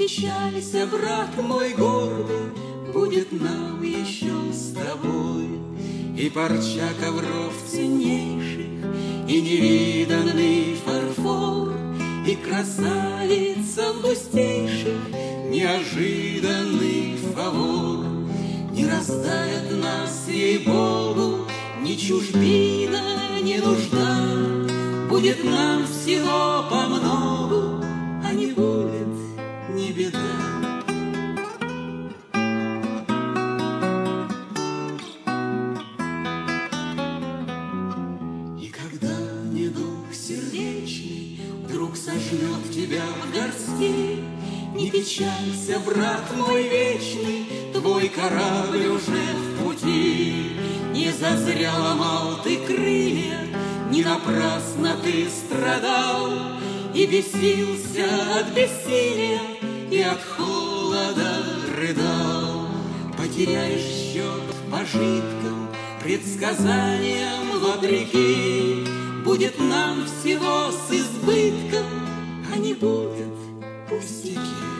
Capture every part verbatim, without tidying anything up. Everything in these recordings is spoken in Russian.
печалься, брат мой гордый, будет нам еще с тобой. И парча ковров ценнейших, и невиданный фарфор, и красавица в густейших неожиданный фавор. Не раздавят нас, ей-богу, ни чужбина, ни нужда. Будет нам всего по многу, а не будет ни беда. И когда недуг сердечный вдруг сожмет тебя в горсти, не печалься, брат мой вечный, твой корабль уже в пути. Не зазря ломал ты крылья, не напрасно ты страдал, и бесился от бессилия, и от холода рыдал. Потеряешь счет пожиткам, предсказаниям вопреки. Будет нам всего с избытком, а не будет пустяки.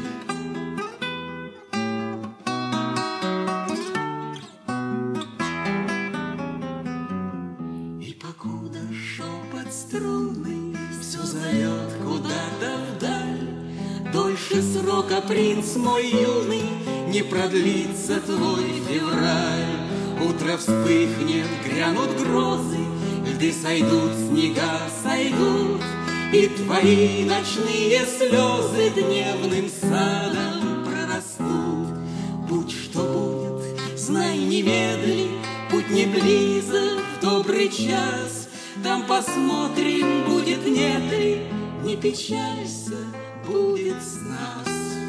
И покуда шепот струнный все зовет куда-то вдаль, дольше срока, принц мой юный, не продлится твой февраль. Утро вспыхнет, грянут грозы, льды сойдут, снега сойдут, и твои ночные слезы дневным садом прорастут. Будь что будет, знай, не медли, путь не близок, в добрый час. Там посмотрим, будет, нет ли, не печалься, будет с нас.